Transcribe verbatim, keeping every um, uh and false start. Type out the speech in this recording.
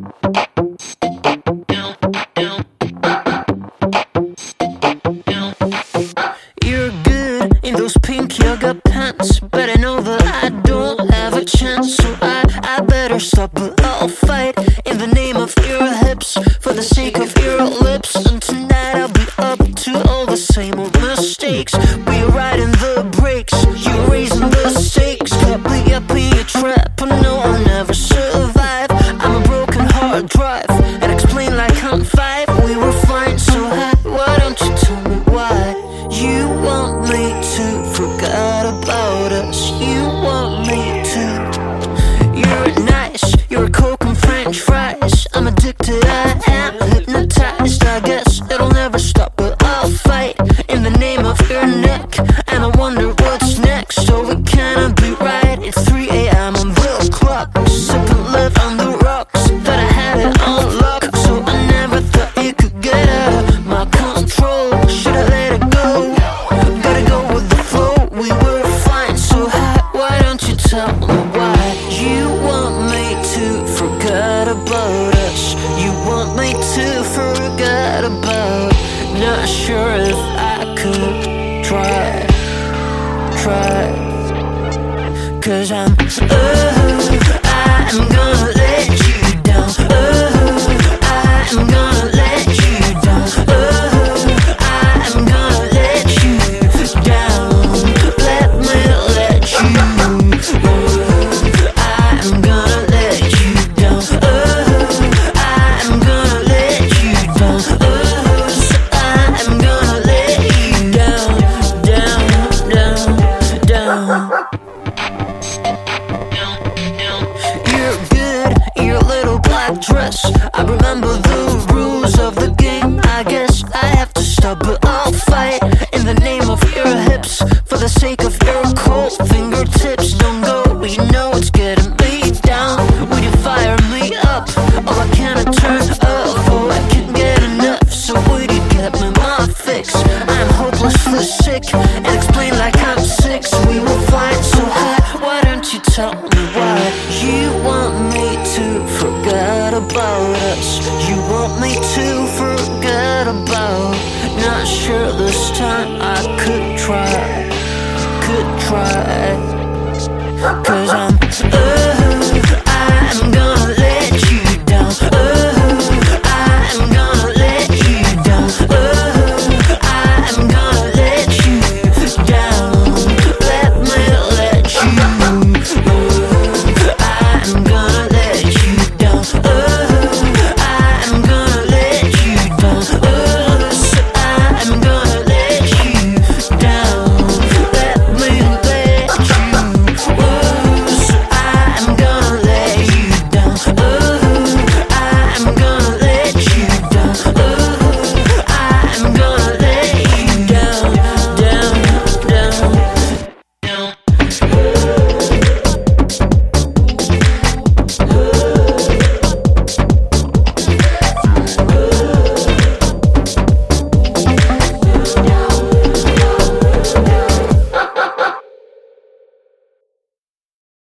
You're good in those pink yoga pants, but I know that I don't have a chance, so I, I better stop, but I'll fight in the name of your hips, for the sake of your lips. And tonight I'll be up to all the same old mistakes. We're riding the brakes, you're raising the stakes. Can't be up in your trap, I know I'll never survive. I'm a broken hard drive, and explain like I'm five. We were flying so high, why don't you tell me why? You want me to forget about us, you want me to. You're nice, you're a Coke and French fries. I'm addicted, I am hypnotized. I guess it'll never stop, but I'll fight in the name of your neck. And I wonder what's next, so we cannot be right. It's three a m on the clock, sipping live on the rocks. That I had it on lock, so I never thought you could get out of my control. Should I let it go? Gotta go with the flow. We were flying so high, why don't you tell me why? You want me to forget about us, you want me to forget about. Not sure if I could try, try. Cause I'm, oh, I'm gonna let you down. Oh, I'm gonna let you down. Oh, I'm gonna let you down. Let me let you. Oh, I'm gonna let you down. Oh, I'm gonna let you down. Oh, I'm gonna let you down, down, down, down. You're good in your little black dress. I remember the rules of the game. I guess I have to stop, but I'll fight in the name of your hips, for the sake of your cold fingertips. Don't go, you know it's getting me down. Would you fire me up? Oh, I can't turn up. Oh, I can't get enough. So would you get me my fix? I'm hopelessly sick, and explain like I'm six. We were flying so high, why don't you tell me why? You want me to forget about us, you want me to forget about. Not sure this time I could try, could try. Cause I'm, uh,